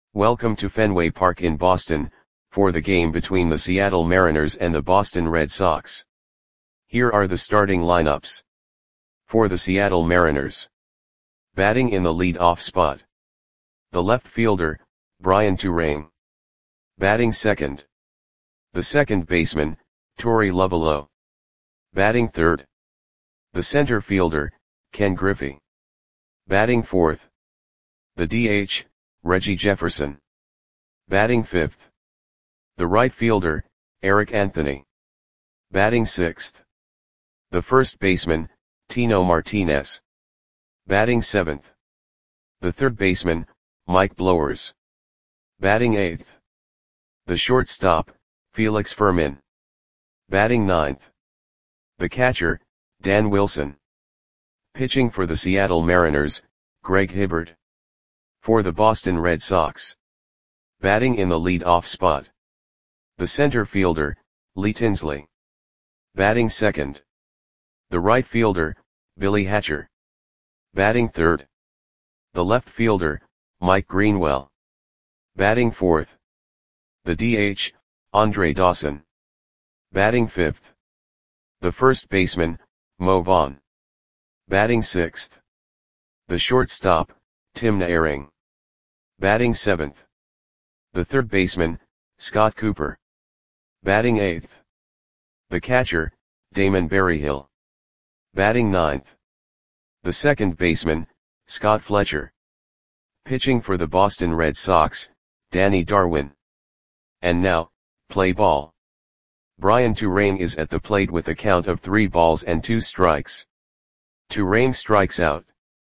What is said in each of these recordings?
Welcome to Fenway Park in Boston, for the game between the Seattle Mariners and the Boston Red Sox. Here are the starting lineups. For the Seattle Mariners. Batting in the lead-off spot. The left fielder, Brian Turang. Batting second. The second baseman, Torey Lovullo. Batting third. The center fielder, Ken Griffey. Batting fourth. The DH, Reggie Jefferson. Batting fifth. The right fielder, Eric Anthony. Batting sixth. The first baseman, Tino Martinez. Batting seventh. The third baseman, Mike Blowers. Batting eighth. The shortstop, Felix Fermin. Batting ninth. The catcher, Dan Wilson. Pitching for the Seattle Mariners, Greg Hibbert. For the Boston Red Sox. Batting in the lead-off spot. The center fielder, Lee Tinsley. Batting second. The right fielder, Billy Hatcher. Batting third. The left fielder, Mike Greenwell. Batting fourth. The DH, Andre Dawson. Batting fifth. The first baseman, Mo Vaughn. Batting sixth. The shortstop, Tim Naehring. Batting seventh. The third baseman, Scott Cooper. Batting eighth. The catcher, Damon Berryhill. Batting ninth. The second baseman, Scott Fletcher. Pitching for the Boston Red Sox, Danny Darwin. And now, play ball. Brian Turang is at the plate with a count of 3 balls and 2 strikes. Turang strikes out.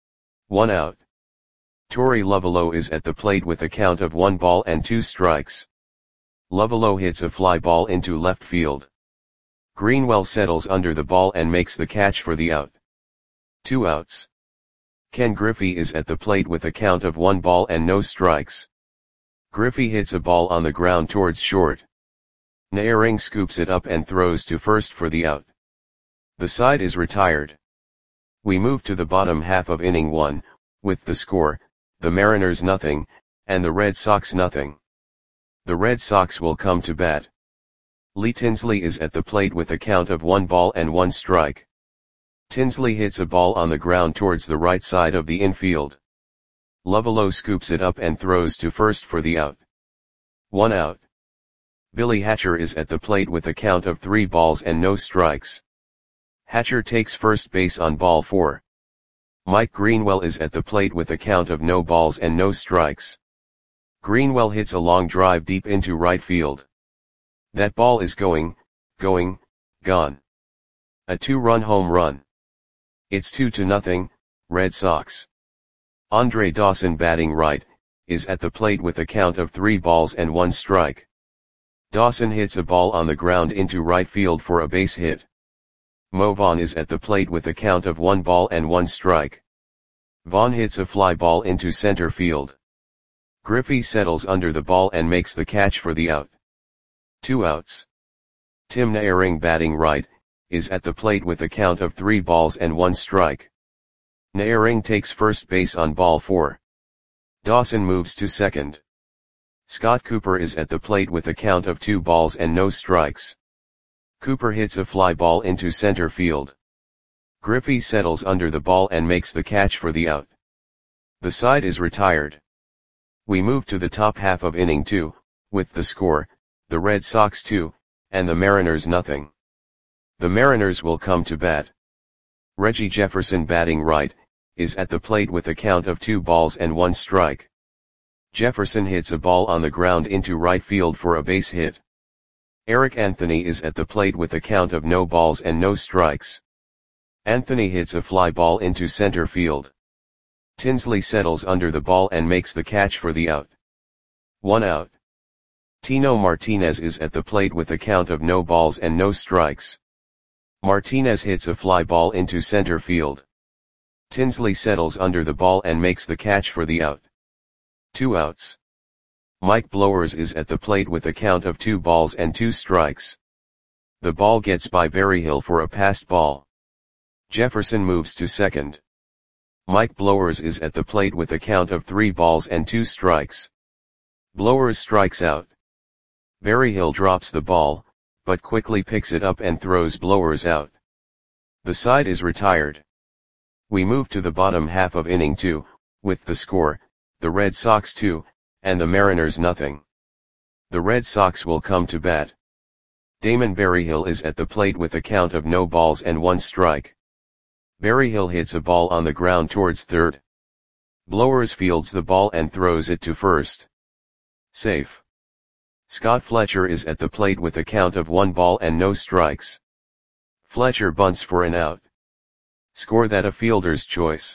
1 out. Torey Lovullo is at the plate with a count of 1 ball and 2 strikes. Lovullo hits a fly ball into left field. Greenwell settles under the ball and makes the catch for the out. 2 outs. Ken Griffey is at the plate with a count of 1 ball and no strikes. Griffey hits a ball on the ground towards short. Naehring scoops it up and throws to first for the out. The side is retired. We move to the bottom half of inning 1, with the score, the Mariners nothing, and the Red Sox nothing. The Red Sox will come to bat. Lee Tinsley is at the plate with a count of 1 ball and 1 strike. Tinsley hits a ball on the ground towards the right side of the infield. Lovullo scoops it up and throws to first for the out. 1 out. Billy Hatcher is at the plate with a count of 3 balls and no strikes. Hatcher takes first base on ball 4. Mike Greenwell is at the plate with a count of no balls and no strikes. Greenwell hits a long drive deep into right field. That ball is gone. A 2-run home run. It's 2-0, Red Sox. Andre Dawson, batting right, is at the plate with a count of 3 balls and 1 strike. Dawson hits a ball on the ground into right field for a base hit. Mo Vaughn is at the plate with a count of 1 ball and 1 strike. Vaughn hits a fly ball into center field. Griffey settles under the ball and makes the catch for the out. 2 outs. Tim Naehring, batting right, is at the plate with a count of 3 balls and 1 strike. Naehring takes first base on ball 4. Dawson moves to second. Scott Cooper is at the plate with a count of 2 balls and no strikes. Cooper hits a fly ball into center field. Griffey settles under the ball and makes the catch for the out. The side is retired. We move to the top half of inning 2, with the score, the Red Sox 2, and the Mariners nothing. The Mariners will come to bat. Reggie Jefferson, batting right, is at the plate with a count of 2 balls and 1 strike. Jefferson hits a ball on the ground into right field for a base hit. Eric Anthony is at the plate with a count of no balls and no strikes. Anthony hits a fly ball into center field. Tinsley settles under the ball and makes the catch for the out. 1 out. Tino Martinez is at the plate with a count of no balls and no strikes. Martinez hits a fly ball into center field. Tinsley settles under the ball and makes the catch for the out. 2 outs. Mike Blowers is at the plate with a count of 2 balls and 2 strikes. The ball gets by Berryhill for a passed ball. Jefferson moves to second. Mike Blowers is at the plate with a count of 3 balls and 2 strikes. Blowers strikes out. Berryhill drops the ball, but quickly picks it up and throws Blowers out. The side is retired. We move to the bottom half of inning 2, with the score, the Red Sox 2, and the Mariners nothing. The Red Sox will come to bat. Damon Berryhill is at the plate with a count of no balls and 1 strike. Berryhill hits a ball on the ground towards third. Blowers fields the ball and throws it to first. Safe. Scott Fletcher is at the plate with a count of 1 ball and no strikes. Fletcher bunts for an out. Score that a fielder's choice.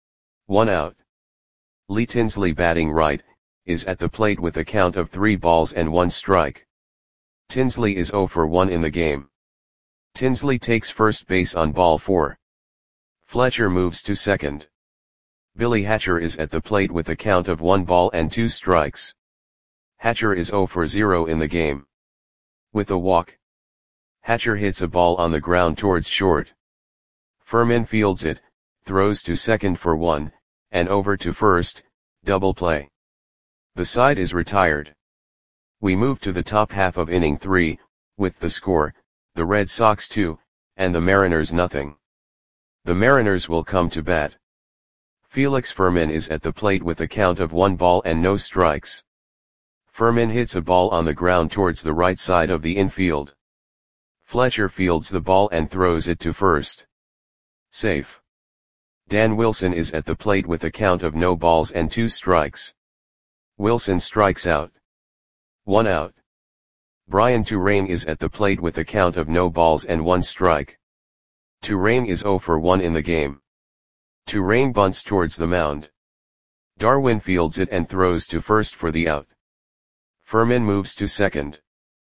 1 out. Lee Tinsley batting right, is at the plate with a count of 3 balls and 1 strike. Tinsley is 0 for 1 in the game. Tinsley takes first base on ball 4. Fletcher moves to second. Billy Hatcher is at the plate with a count of 1 ball and 2 strikes. Hatcher is 0 for 0 in the game. With a walk, Hatcher hits a ball on the ground towards short. Furman fields it, throws to second for 1, and over to first, double play. The side is retired. We move to the top half of inning 3, with the score, the Red Sox 2, and the Mariners nothing. The Mariners will come to bat. Felix Furman is at the plate with a count of 1 ball and no strikes. Furman hits a ball on the ground towards the right side of the infield. Fletcher fields the ball and throws it to first. Safe. Dan Wilson is at the plate with a count of no balls and 2 strikes. Wilson strikes out. 1 out. Brian Touraine is at the plate with a count of no balls and 1 strike. Touraine is 0 for 1 in the game. Touraine bunts towards the mound. Darwin fields it and throws to first for the out. Furman moves to second.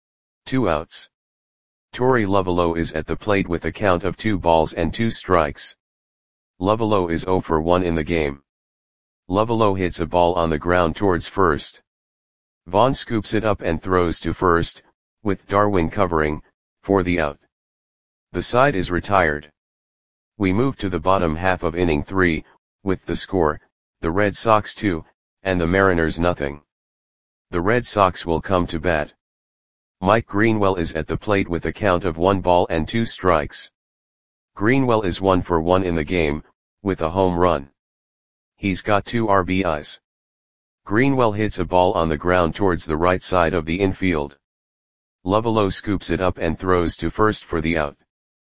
2 outs. Torey Lovullo is at the plate with a count of 2 balls and 2 strikes. Lovullo is 0 for 1 in the game. Lovullo hits a ball on the ground towards first. Vaughn scoops it up and throws to first, with Darwin covering, for the out. The side is retired. We move to the bottom half of inning 3, with the score, the Red Sox 2, and the Mariners nothing. The Red Sox will come to bat. Mike Greenwell is at the plate with a count of 1 ball and 2 strikes. Greenwell is 1 for 1 in the game, with a home run. He's got 2 RBIs. Greenwell hits a ball on the ground towards the right side of the infield. Lovullo scoops it up and throws to first for the out.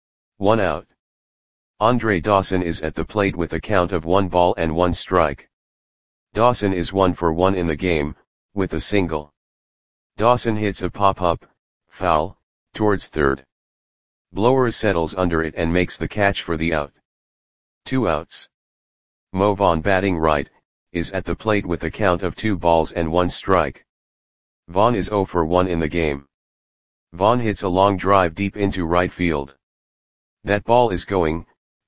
1 out. Andre Dawson is at the plate with a count of 1 ball and 1 strike. Dawson is 1 for 1 in the game, with a single. Dawson hits a pop-up, foul, towards third. Blowers settles under it and makes the catch for the out. 2 outs. Mo Vaughn batting right, is at the plate with a count of 2 balls and 1 strike. Vaughn is 0 for 1 in the game. Vaughn hits a long drive deep into right field. That ball is gone.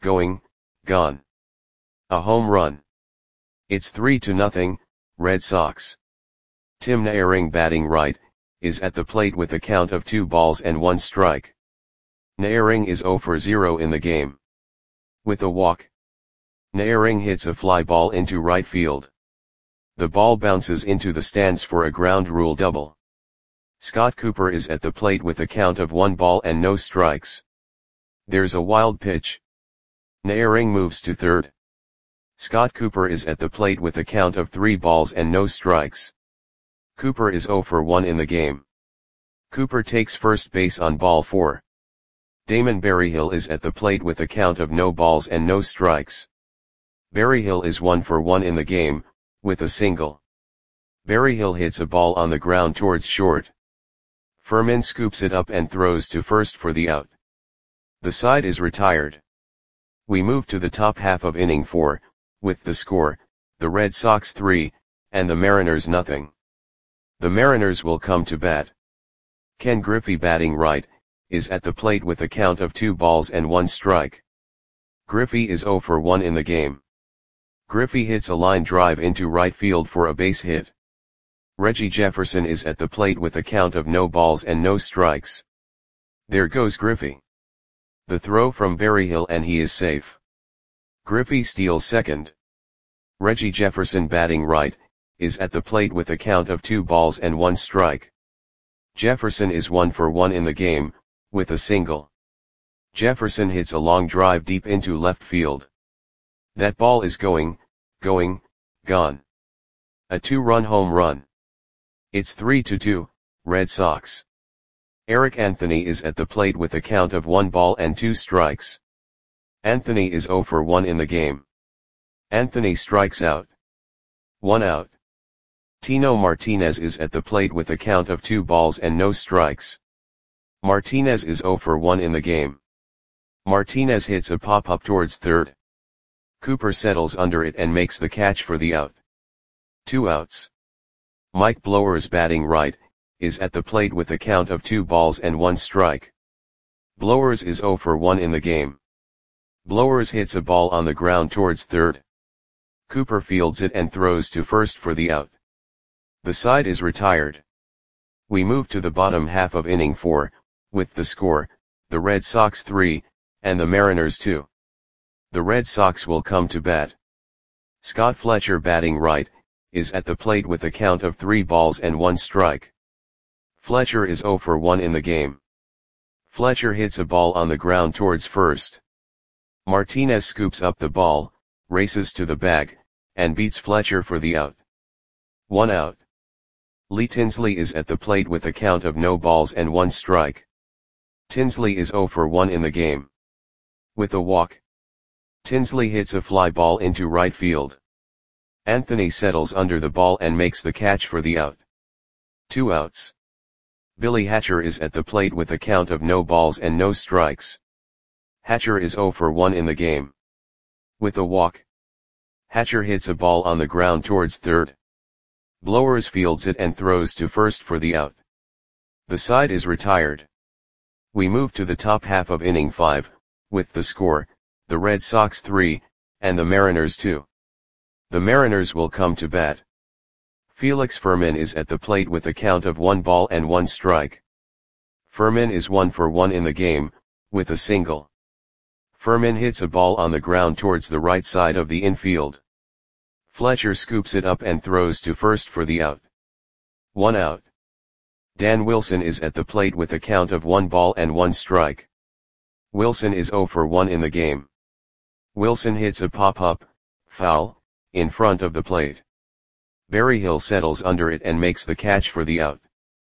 A home run. It's 3-0, Red Sox. Tim Naehring batting right, is at the plate with a count of 2 balls and 1 strike. Naehring is 0 for 0 in the game. With a walk, Naehring hits a fly ball into right field. The ball bounces into the stands for a ground rule double. Scott Cooper is at the plate with a count of 1 ball and no strikes. There's a wild pitch. Naehring moves to third. Scott Cooper is at the plate with a count of 3 balls and no strikes. Cooper is 0 for 1 in the game. Cooper takes first base on ball 4. Damon Berryhill is at the plate with a count of no balls and no strikes. Berryhill is 1 for 1 in the game, with a single. Berryhill hits a ball on the ground towards short. Furman scoops it up and throws to first for the out. The side is retired. We move to the top half of inning 4, with the score, the Red Sox 3, and the Mariners nothing. The Mariners will come to bat. Ken Griffey batting right, is at the plate with a count of 2 balls and 1 strike. Griffey is 0 for 1 in the game. Griffey hits a line drive into right field for a base hit. Reggie Jefferson is at the plate with a count of no balls and no strikes. There goes Griffey. The throw from Berryhill and he is safe. Griffey steals second. Reggie Jefferson batting right, is at the plate with a count of 2 balls and 1 strike. Jefferson is 1 for 1 in the game, with a single. Jefferson hits a long drive deep into left field. That ball is gone. A 2-run home run. It's 3-2, Red Sox. Eric Anthony is at the plate with a count of 1 ball and 2 strikes. Anthony is 0 for 1 in the game. Anthony strikes out. 1 out. Tino Martinez is at the plate with a count of 2 balls and no strikes. Martinez is 0 for 1 in the game. Martinez hits a pop-up towards third. Cooper settles under it and makes the catch for the out. 2 outs. Mike Blowers, batting right, is at the plate with a count of 2 balls and 1 strike. Blowers is 0 for 1 in the game. Blowers hits a ball on the ground towards third. Cooper fields it and throws to first for the out. The side is retired. We move to the bottom half of inning 4, with the score, the Red Sox 3, and the Mariners 2. The Red Sox will come to bat. Scott Fletcher, batting right, is at the plate with a count of 3 balls and 1 strike. Fletcher is 0 for 1 in the game. Fletcher hits a ball on the ground towards first. Martinez scoops up the ball, races to the bag, and beats Fletcher for the out. 1 out. Lee Tinsley is at the plate with a count of no balls and 1 strike. Tinsley is 0 for 1 in the game. With a walk, Tinsley hits a fly ball into right field. Anthony settles under the ball and makes the catch for the out. 2 outs. Billy Hatcher is at the plate with a count of no balls and no strikes. Hatcher is 0 for 1 in the game. With a walk, Hatcher hits a ball on the ground towards third. Blowers fields it and throws to first for the out. The side is retired. We move to the top half of inning 5, with the score, the Red Sox 3, and the Mariners 2. The Mariners will come to bat. Felix Fermin is at the plate with a count of 1 ball and 1 strike. Fermin is 1 for 1 in the game, with a single. Fermin hits a ball on the ground towards the right side of the infield. Fletcher scoops it up and throws to first for the out. 1 out. Dan Wilson is at the plate with a count of 1 ball and 1 strike. Wilson is 0 for 1 in the game. Wilson hits a pop-up, foul, in front of the plate. Berryhill settles under it and makes the catch for the out.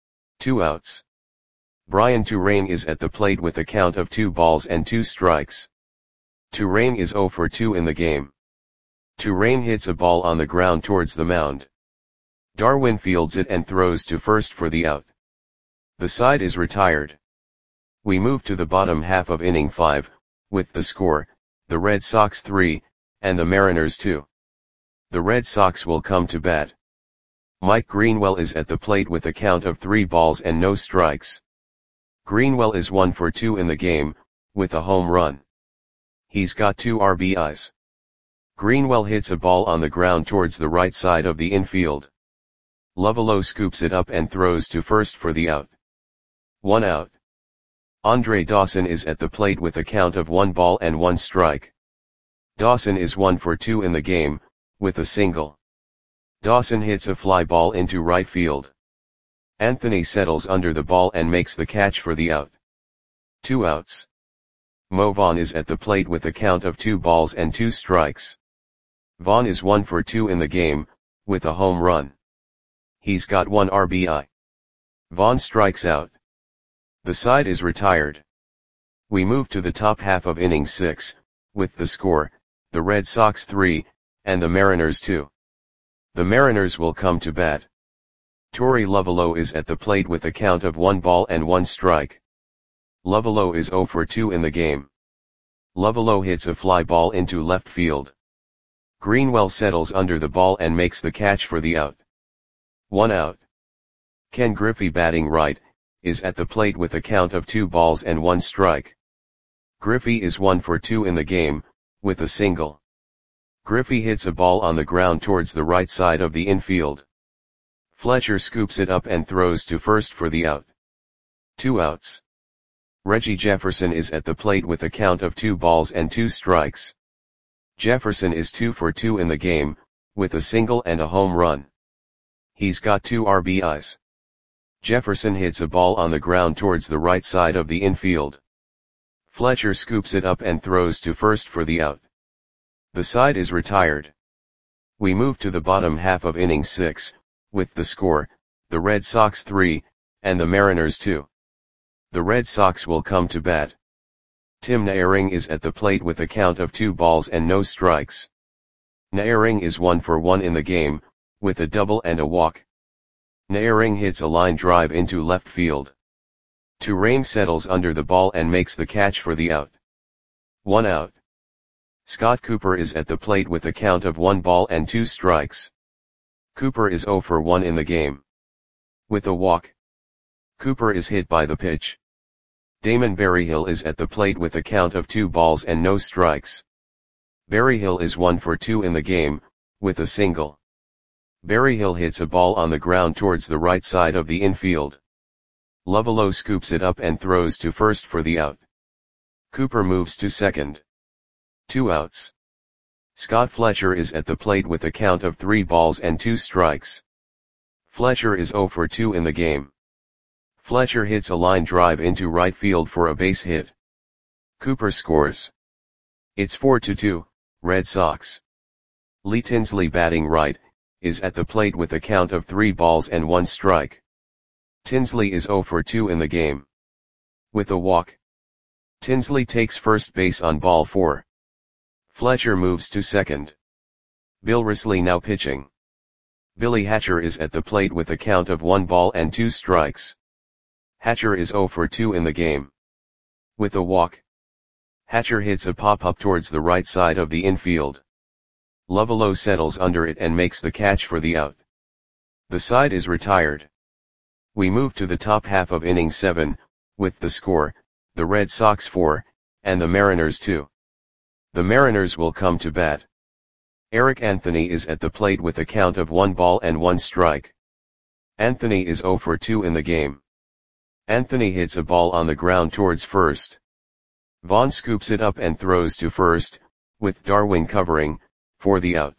2 outs. Brian Turang is at the plate with a count of 2 balls and 2 strikes. Turang is 0 for 2 in the game. Turang hits a ball on the ground towards the mound. Darwin fields it and throws to first for the out. The side is retired. We move to the bottom half of inning 5, with the score, the Red Sox 3, and the Mariners 2. The Red Sox will come to bat. Mike Greenwell is at the plate with a count of 3 balls and no strikes. Greenwell is 1 for 2 in the game, with a home run. He's got 2 RBIs. Greenwell hits a ball on the ground towards the right side of the infield. Lovullo scoops it up and throws to first for the out. 1 out. Andre Dawson is at the plate with a count of 1 ball and 1 strike. Dawson is 1 for 2 in the game, with a single. Dawson hits a fly ball into right field. Anthony settles under the ball and makes the catch for the out. 2 outs. Mo Vaughn is at the plate with a count of 2 balls and 2 strikes. Vaughn is 1 for 2 in the game, with a home run. He's got 1 RBI. Vaughn strikes out. The side is retired. We move to the top half of inning 6, with the score, the Red Sox 3, and the Mariners 2. The Mariners will come to bat. Torey Lovullo is at the plate with a count of 1 ball and 1 strike. Lovullo is 0 for 2 in the game. Lovullo hits a fly ball into left field. Greenwell settles under the ball and makes the catch for the out. 1 out. Ken Griffey, batting right, is at the plate with a count of 2 balls and 1 strike. Griffey is 1 for 2 in the game, with a single. Griffey hits a ball on the ground towards the right side of the infield. Fletcher scoops it up and throws to first for the out. 2 outs. Reggie Jefferson is at the plate with a count of 2 balls and 2 strikes. Jefferson is 2 for 2 in the game, with a single and a home run. He's got 2 RBIs. Jefferson hits a ball on the ground towards the right side of the infield. Fletcher scoops it up and throws to first for the out. The side is retired. We move to the bottom half of inning 6, with the score, the Red Sox 3, and the Mariners 2. The Red Sox will come to bat. Tim Naehring is at the plate with a count of 2 balls and no strikes. Naehring is 1 for 1 in the game, with a double and a walk. Naehring hits a line drive into left field. Turane settles under the ball and makes the catch for the out. 1 out. Scott Cooper is at the plate with a count of 1 ball and 2 strikes. Cooper is 0 for 1 in the game. With a walk. Cooper is hit by the pitch. Damon Berryhill is at the plate with a count of 2 balls and no strikes. Berryhill is 1 for 2 in the game, with a single. Berryhill hits a ball on the ground towards the right side of the infield. Lovullo scoops it up and throws to first for the out. Cooper moves to second. 2 outs. Scott Fletcher is at the plate with a count of 3 balls and 2 strikes. Fletcher is 0 for 2 in the game. Fletcher hits a line drive into right field for a base hit. Cooper scores. It's 4-2, Red Sox. Lee Tinsley, batting right, is at the plate with a count of 3 balls and 1 strike. Tinsley is 0 for 2 in the game. With a walk. Tinsley takes first base on ball 4. Fletcher moves to second. Bill Risley now pitching. Billy Hatcher is at the plate with a count of 1 ball and 2 strikes. Hatcher is 0 for 2 in the game. With a walk. Hatcher hits a pop-up towards the right side of the infield. Lovullo settles under it and makes the catch for the out. The side is retired. We move to the top half of inning 7, with the score, the Red Sox 4, and the Mariners 2. The Mariners will come to bat. Eric Anthony is at the plate with a count of 1 ball and 1 strike. Anthony is 0 for 2 in the game. Anthony hits a ball on the ground towards first. Vaughn scoops it up and throws to first, with Darwin covering, for the out.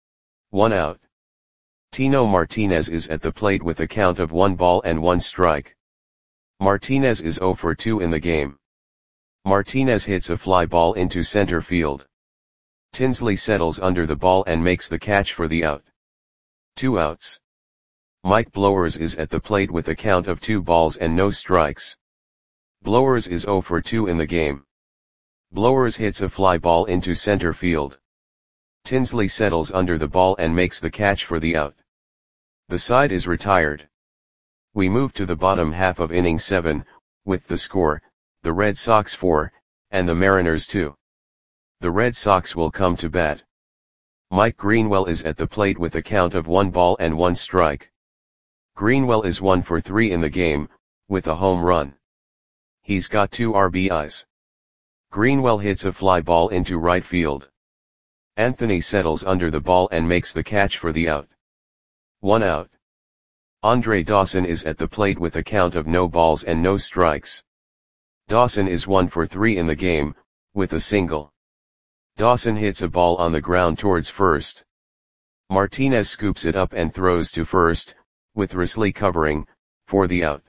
1 out. Tino Martinez is at the plate with a count of 1 ball and 1 strike. Martinez is 0 for 2 in the game. Martinez hits a fly ball into center field. Tinsley settles under the ball and makes the catch for the out. 2 outs. Mike Blowers is at the plate with a count of 2 balls and no strikes. Blowers is 0 for 2 in the game. Blowers hits a fly ball into center field. Tinsley settles under the ball and makes the catch for the out. The side is retired. We move to the bottom half of inning 7, with the score, the Red Sox 4, and the Mariners 2. The Red Sox will come to bat. Mike Greenwell is at the plate with a count of 1 ball and 1 strike. Greenwell is 1 for 3 in the game, with a home run. He's got 2 RBIs. Greenwell hits a fly ball into right field. Anthony settles under the ball and makes the catch for the out. 1 out. Andre Dawson is at the plate with a count of no balls and no strikes. Dawson is 1 for 3 in the game, with a single. Dawson hits a ball on the ground towards first. Martinez scoops it up and throws to first, with Risley covering, for the out.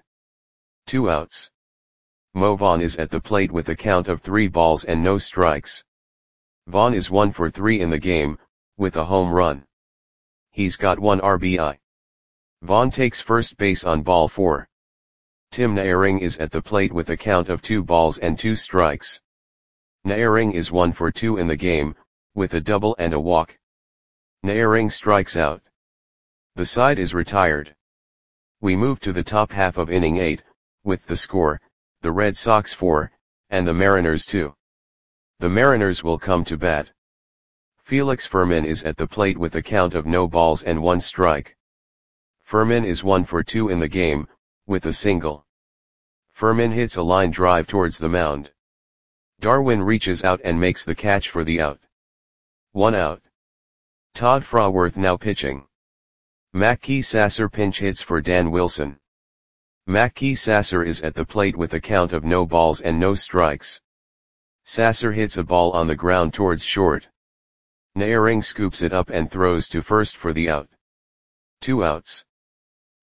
2 outs. Mo Vaughn is at the plate with a count of 3 balls and no strikes. Vaughn is 1 for 3 in the game, with a home run. He's got 1 RBI. Vaughn takes first base on ball 4. Tim Naehring is at the plate with a count of 2 balls and 2 strikes. Naehring is 1 for 2 in the game, with a double and a walk. Naehring strikes out. The side is retired. We move to the top half of inning 8, with the score, the Red Sox 4, and the Mariners 2. The Mariners will come to bat. Felix Fermin is at the plate with a count of no balls and 1 strike. Fermin is 1 for 2 in the game, with a single. Fermin hits a line drive towards the mound. Darwin reaches out and makes the catch for the out. 1 out. Todd Fraworth now pitching. Mackey Sasser pinch hits for Dan Wilson. Mackey Sasser is at the plate with a count of no balls and no strikes. Sasser hits a ball on the ground towards short. Naehring scoops it up and throws to first for the out. 2 outs.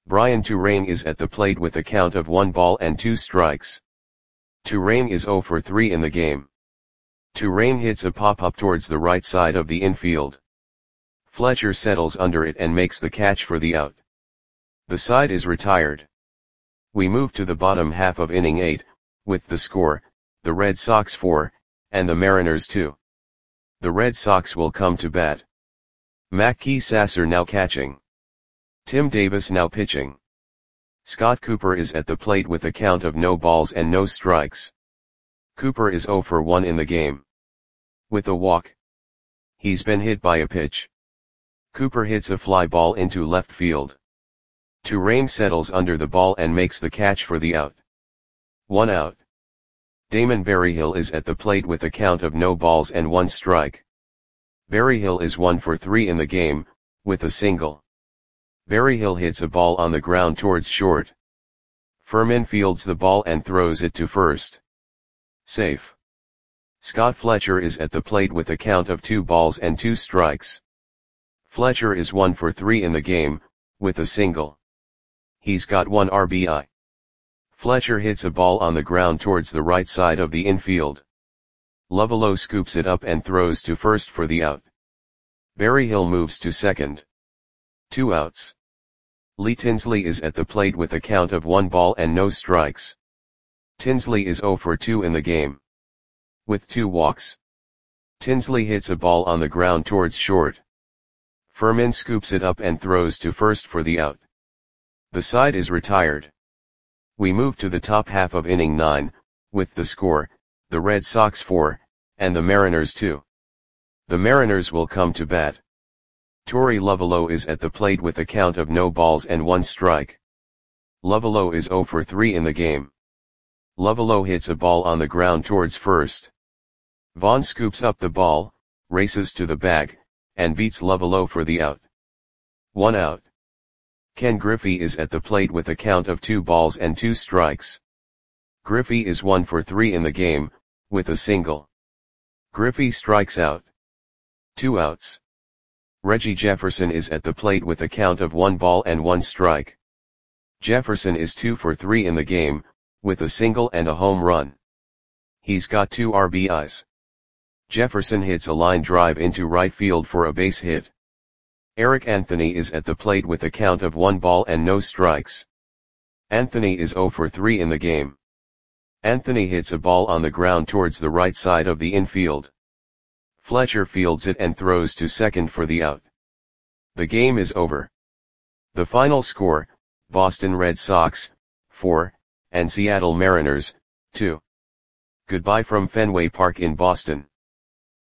Brian Turang is at the plate with a count of 1 ball and 2 strikes. Turang is 0 for 3 in the game. Turang hits a pop-up towards the right side of the infield. Fletcher settles under it and makes the catch for the out. The side is retired. We move to the bottom half of inning 8, with the score, the Red Sox 4, and the Mariners 2. The Red Sox will come to bat. Mackey Sasser now catching. Tim Davis now pitching. Scott Cooper is at the plate with a count of no balls and no strikes. Cooper is 0 for 1 in the game. With a walk. He's been hit by a pitch. Cooper hits a fly ball into left field. Turang settles under the ball and makes the catch for the out. 1 out. Damon Berryhill is at the plate with a count of no balls and 1 strike. Berryhill is 1 for 3 in the game, with a single. Berryhill hits a ball on the ground towards short. Furman fields the ball and throws it to first. Safe. Scott Fletcher is at the plate with a count of 2 balls and 2 strikes. Fletcher is 1 for 3 in the game, with a single. He's got 1 RBI. Fletcher hits a ball on the ground towards the right side of the infield. Lovullo scoops it up and throws to first for the out. Berryhill moves to second. 2 outs. Lee Tinsley is at the plate with a count of 1 ball and no strikes. Tinsley is 0 for 2 in the game. With 2 walks. Tinsley hits a ball on the ground towards short. Furman scoops it up and throws to first for the out. The side is retired. We move to the top half of inning 9, with the score, the Red Sox 4, and the Mariners 2. The Mariners will come to bat. Torey Lovullo is at the plate with a count of no balls and 1 strike. Lovullo is 0 for 3 in the game. Lovullo hits a ball on the ground towards first. Vaughn scoops up the ball, races to the bag, and beats Lovullo for the out. 1 out. Ken Griffey is at the plate with a count of 2 balls and 2 strikes. Griffey is 1 for 3 in the game, with a single. Griffey strikes out. 2 outs. Reggie Jefferson is at the plate with a count of 1 ball and 1 strike. Jefferson is 2 for 3 in the game, with a single and a home run. He's got 2 RBIs. Jefferson hits a line drive into right field for a base hit. Eric Anthony is at the plate with a count of 1 ball and no strikes. Anthony is 0 for 3 in the game. Anthony hits a ball on the ground towards the right side of the infield. Fletcher fields it and throws to second for the out. The game is over. The final score, Boston Red Sox, 4, and Seattle Mariners, 2. Goodbye from Fenway Park in Boston.